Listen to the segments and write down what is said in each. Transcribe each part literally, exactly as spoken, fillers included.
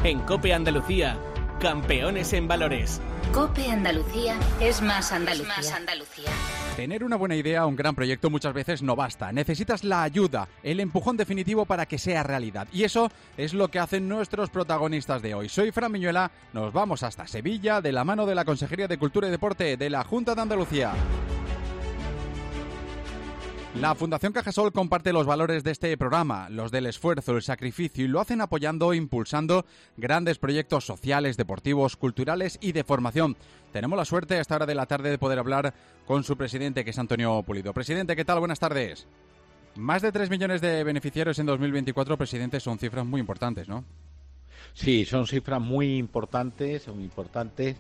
En COPE Andalucía, campeones en valores. COPE Andalucía es más Andalucía. Es más Andalucía. Tener una buena idea o un gran proyecto muchas veces no basta. Necesitas la ayuda, el empujón definitivo para que sea realidad. Y eso es lo que hacen nuestros protagonistas de hoy. Soy Fran Miñuela, nos vamos hasta Sevilla de la mano de la Consejería de Cultura y Deporte de la Junta de Andalucía. La Fundación Cajasol comparte los valores de este programa, los del esfuerzo, el sacrificio, y lo hacen apoyando e impulsando grandes proyectos sociales, deportivos, culturales y de formación. Tenemos la suerte a esta hora de la tarde de poder hablar con su presidente, que es Antonio Pulido. Presidente, ¿qué tal? Buenas tardes. Más de tres millones de beneficiarios en dos mil veinticuatro, presidente, son cifras muy importantes, ¿no? Sí, son cifras muy importantes, son importantes.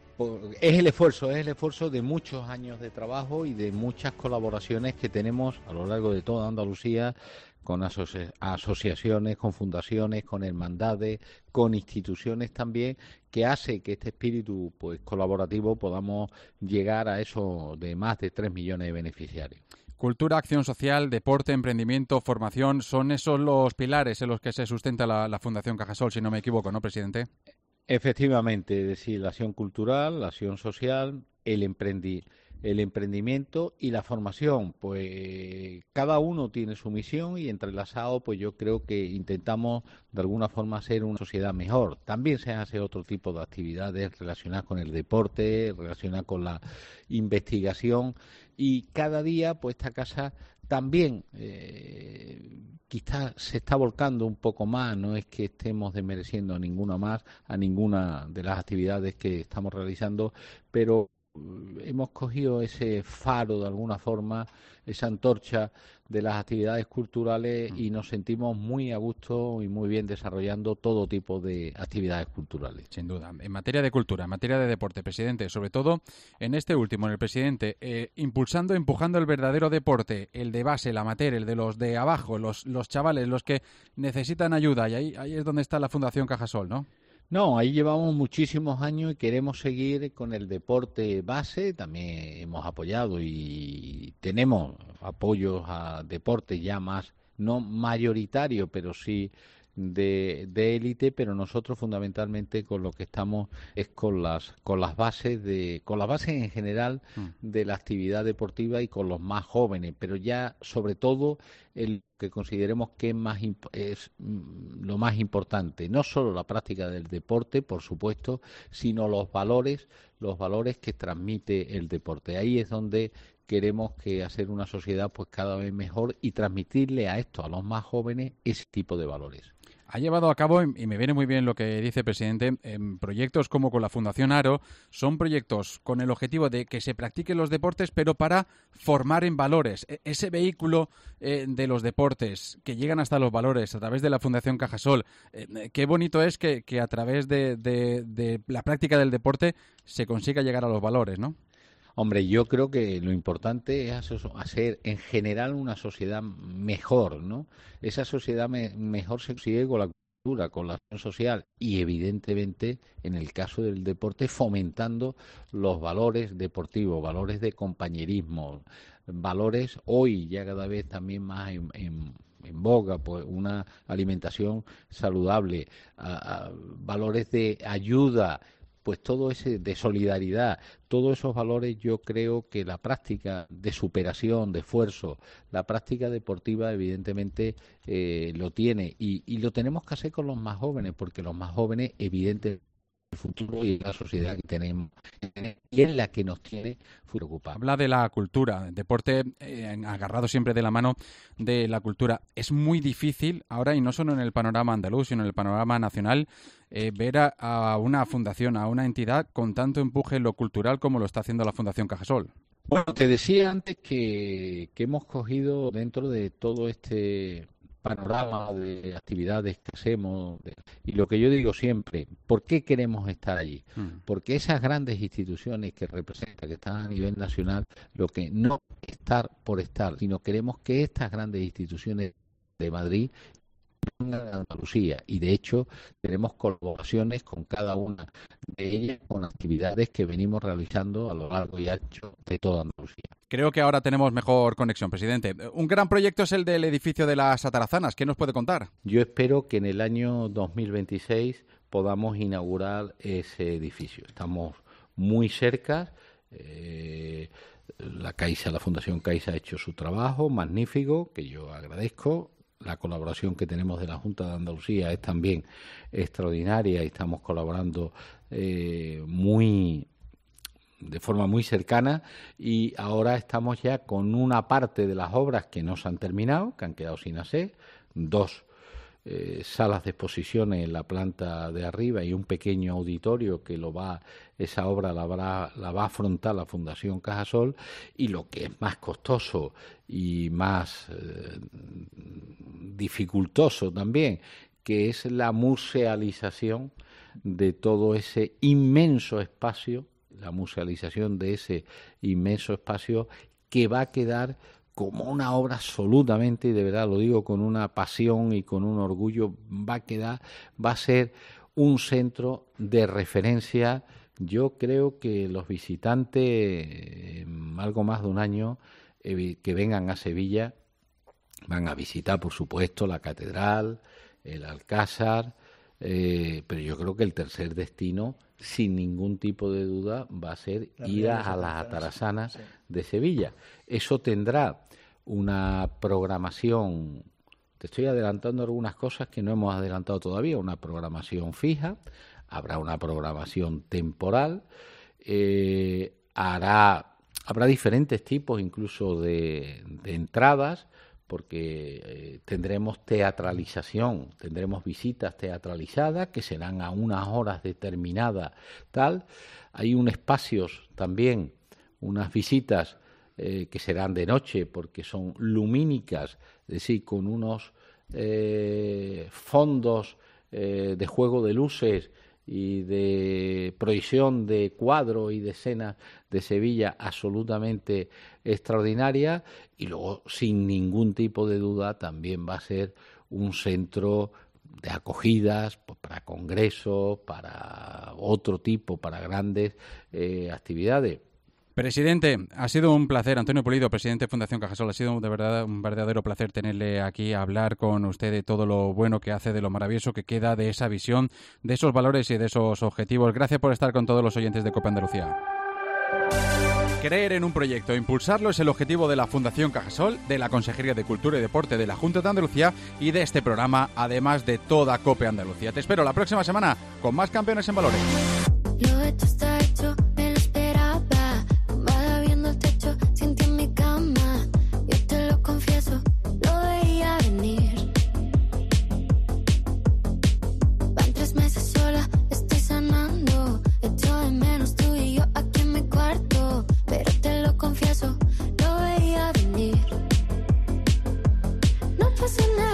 Es el esfuerzo, es el esfuerzo de muchos años de trabajo y de muchas colaboraciones que tenemos a lo largo de toda Andalucía con asoci- asociaciones, con fundaciones, con hermandades, con instituciones también, que hace que este espíritu pues colaborativo podamos llegar a eso de más de tres millones de beneficiarios. Cultura, acción social, deporte, emprendimiento, formación, son esos los pilares en los que se sustenta la, la Fundación Cajasol, si no me equivoco, ¿no, presidente? Efectivamente, es decir, la acción cultural, la acción social, el emprendi el emprendimiento y la formación. Pues cada uno tiene su misión y entrelazado, pues yo creo que intentamos de alguna forma hacer una sociedad mejor. También se hace otro tipo de actividades relacionadas con el deporte, relacionadas con la investigación, y cada día pues esta casa también eh, quizás se está volcando un poco más, no es que estemos desmereciendo a ninguna más, a ninguna de las actividades que estamos realizando, pero hemos cogido ese faro de alguna forma, esa antorcha de las actividades culturales, y nos sentimos muy a gusto y muy bien desarrollando todo tipo de actividades culturales. Sin duda. En materia de cultura, en materia de deporte, presidente, sobre todo en este último, en el presidente, eh, impulsando, empujando el verdadero deporte, el de base, el amateur, el de los de abajo, los, los chavales, los que necesitan ayuda, y ahí, ahí es donde está la Fundación Cajasol, ¿no? No, ahí llevamos muchísimos años y queremos seguir con el deporte base. También hemos apoyado y tenemos apoyos a deporte ya más, no mayoritario, pero sí de de élite, pero nosotros fundamentalmente con lo que estamos es con las con las bases de con las bases en general de la actividad deportiva y con los más jóvenes, pero ya sobre todo el que consideremos que es más es lo más importante, no solo la práctica del deporte, por supuesto, sino los valores, los valores que transmite el deporte. Ahí es donde queremos que hacer una sociedad pues cada vez mejor y transmitirle a esto, a los más jóvenes, ese tipo de valores. Ha llevado a cabo, y me viene muy bien lo que dice, presidente, en proyectos como con la Fundación Aro, son proyectos con el objetivo de que se practiquen los deportes, pero para formar en valores. Ese vehículo eh, de los deportes que llegan hasta los valores a través de la Fundación Cajasol, eh, qué bonito es que, que a través de, de, de la práctica del deporte se consiga llegar a los valores, ¿no? Hombre, yo creo que lo importante es hacer en general una sociedad mejor, ¿no? Esa sociedad me, mejor se consigue con la cultura, con la acción social y, evidentemente, en el caso del deporte, fomentando los valores deportivos, valores de compañerismo, valores hoy ya cada vez también más en, en en boga, pues una alimentación saludable, a, a, valores de ayuda, pues todo ese de solidaridad, todos esos valores. Yo creo que la práctica de superación, de esfuerzo, la práctica deportiva evidentemente eh, lo tiene, y, y lo tenemos que hacer con los más jóvenes, porque los más jóvenes evidentemente el futuro y la sociedad que tenemos y en la que nos tiene preocupados. Habla de la cultura, el deporte eh, agarrado siempre de la mano de la cultura. Es muy difícil ahora, y no solo en el panorama andaluz, sino en el panorama nacional, eh, ver a, a una fundación, a una entidad con tanto empuje en lo cultural como lo está haciendo la Fundación Cajasol. Bueno, te decía antes que, que hemos cogido dentro de todo este panorama de actividades que hacemos, de, y lo que yo digo siempre, ¿por qué queremos estar allí? Mm. Porque esas grandes instituciones que representan, que están a nivel nacional, lo que no es estar por estar, sino queremos que estas grandes instituciones de Madrid vengan a Andalucía, y de hecho tenemos colaboraciones con cada una de ellas, con actividades que venimos realizando a lo largo y ancho de toda Andalucía. Creo que ahora tenemos mejor conexión, presidente. Un gran proyecto es el del edificio de las Atarazanas. ¿Qué nos puede contar? Yo espero que en el año dos mil veintiséis podamos inaugurar ese edificio. Estamos muy cerca. Eh, la Caixa, la Fundación Caixa ha hecho su trabajo magnífico, que yo agradezco. La colaboración que tenemos de la Junta de Andalucía es también extraordinaria y estamos colaborando eh, muy de forma muy cercana, y ahora estamos ya con una parte de las obras que no se han terminado, que han quedado sin hacer, dos eh, salas de exposiciones en la planta de arriba y un pequeño auditorio que lo va esa obra la va, la va a afrontar la Fundación Cajasol, y lo que es más costoso y más eh, dificultoso también, que es la musealización de todo ese inmenso espacio, la musealización de ese inmenso espacio que va a quedar como una obra absolutamente, y de verdad lo digo con una pasión y con un orgullo, va a quedar, va a ser un centro de referencia. Yo creo que los visitantes, algo más de un año, eh, que vengan a Sevilla, van a visitar, por supuesto, la catedral, el Alcázar, eh, pero yo creo que el tercer destino, sin ningún tipo de duda, va a ser la ir a, a las Atarazanas, sí, de Sevilla. Eso tendrá una programación, te estoy adelantando algunas cosas que no hemos adelantado todavía, una programación fija, habrá una programación temporal, eh, hará, habrá diferentes tipos incluso de, de entradas, porque eh, tendremos teatralización, tendremos visitas teatralizadas que serán a unas horas determinadas, tal. Hay un espacios también, unas visitas eh, que serán de noche porque son lumínicas, es decir, con unos eh, fondos eh, de juego de luces y de proyección de cuadros y de escenas de Sevilla absolutamente extraordinaria, y luego sin ningún tipo de duda también va a ser un centro de acogidas pues, para congresos, para otro tipo, para grandes eh, actividades. Presidente, ha sido un placer. Antonio Pulido, presidente de Fundación Cajasol, ha sido de verdad un verdadero placer tenerle aquí a hablar con usted de todo lo bueno que hace, de lo maravilloso que queda, de esa visión, de esos valores y de esos objetivos. Gracias por estar con todos los oyentes de COPE Andalucía. Creer en un proyecto e impulsarlo es el objetivo de la Fundación Cajasol, de la Consejería de Cultura y Deporte de la Junta de Andalucía y de este programa, además de toda COPE Andalucía. Te espero la próxima semana con más Campeones en Valores. Confieso, lo veía venir. No pasa nada.